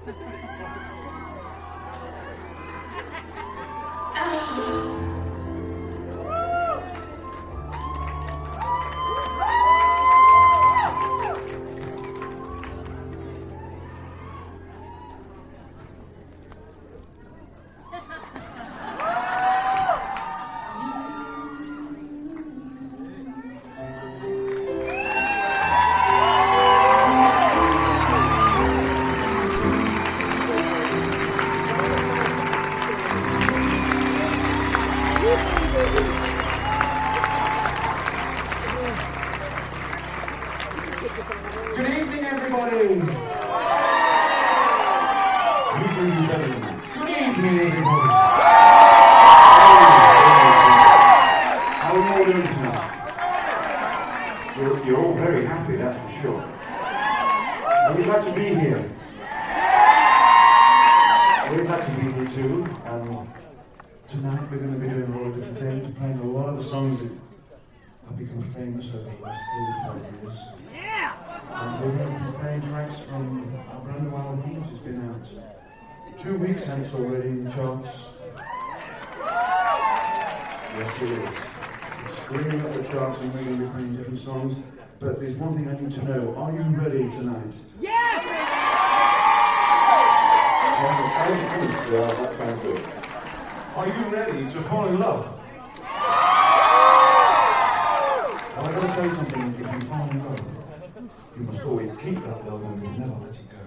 Good evening, everybody. Good evening, everybody. How are you all doing tonight? You're all very happy, that's for sure. And we'd like to be here. We'd like to be here too. Tonight we're going to be doing a lot of different things, playing a lot of the songs that have become famous over the last 35 years. And we're going to be playing tracks from our brand new album, which has been out 2 weeks and it's already in the charts. Yes, it is. It's screaming up the charts and we're going to be playing different songs. But there's one thing I need to know. Are you ready tonight? Yes! That sounds good. Are you ready to fall in love? Well, I've got to tell you something. If you fall in love, you must always keep that love and never let it go.